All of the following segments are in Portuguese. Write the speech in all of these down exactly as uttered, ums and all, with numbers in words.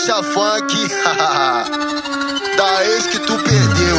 marcha funk da ex que tu perdeu.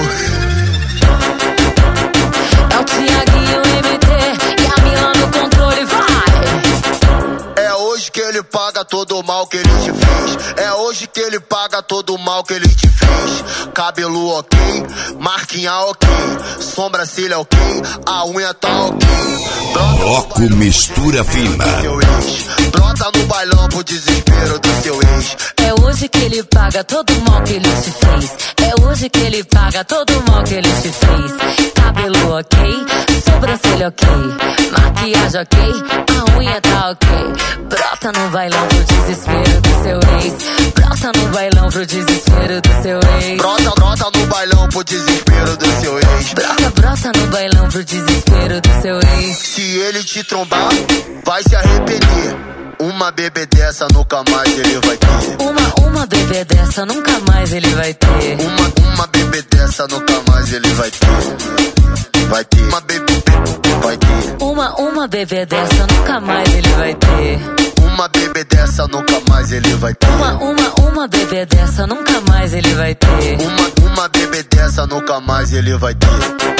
É o Thiaguinho M T e a Mila no controle, vai! É hoje que ele paga todo o mal que ele te fez. É hoje que ele paga todo o mal que ele te fez. Cabelo ok, marquinha ok, sobrancelha ok, a unha tá ok. Bloco mistura fina. Brota no bailão pro desespero do seu ex. É hoje que ele paga todo o mal que ele te fez. É hoje que ele paga todo o mal que ele te fez. Cabelo ok, sobrancelha ok, maquiagem ok, a unha tá ok. Brota no bailão pro desespero do seu ex. Brota no bailão pro desespero do seu ex. Brota, brota no bailão pro desespero do seu ex. Brota, brota no bailão pro desespero do seu ex. Se ele te trombar, vai se arrepender. Uma bebê dessa nunca mais ele vai ter. Uma, uma bebê dessa nunca mais ele vai ter. Uma, uma bebê dessa nunca mais ele vai ter. Vai ter. Uma bebê, vai ter. Uma, uma bebê dessa nunca mais ele vai ter. Uma bebê dessa nunca mais ele vai ter. Uma, uma, uma bebê dessa nunca mais ele vai ter. Uma, uma bebê dessa nunca mais ele vai ter.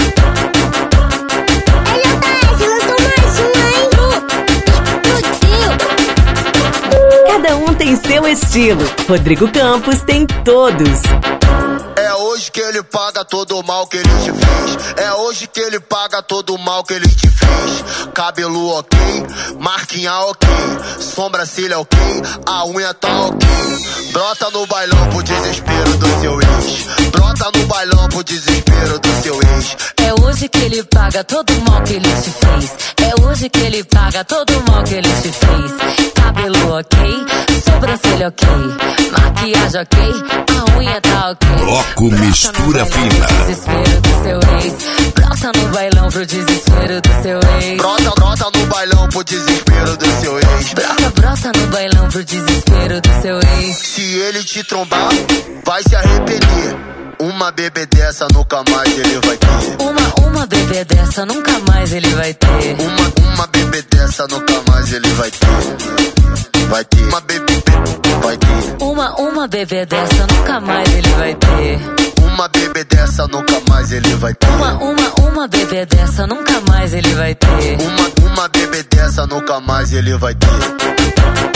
Cada um tem seu estilo. Rodrigo Campos tem todos. É hoje que ele paga todo o mal que ele te fez. É hoje que ele paga todo o mal que ele te fez. Cabelo ok, marquinha ok, sobrancelha ok, a unha tá ok. Brota no bailão pro desespero do seu ex. Brota no bailão pro desespero do seu ex. É hoje que ele paga todo o mal que ele te fez. É hoje que ele paga todo o mal que ele te fez. Cabelo ok, sobrancelha ok, maquiagem ok, a unha tá ok. Bloco mistura fina. Desespero do seu ex. Brota no bailão pro desespero do seu ex. Brota, brota no bailão pro desespero do seu ex. Brota, brota no bailão pro desespero do seu ex. Se ele te trombar, vai se arrepender. Uma bebê dessa nunca mais ele vai ter. Uma, uma bebê dessa nunca mais ele vai ter. Uma, uma bebê dessa nunca mais ele vai ter. Vai ter. Uma bebê, vai ter. Uma, uma bebê dessa nunca mais ele vai ter. Uma bebê dessa nunca mais ele vai ter. Uma, uma, uma bebê dessa nunca mais ele vai ter. Uma, uma bebê dessa nunca mais ele vai ter.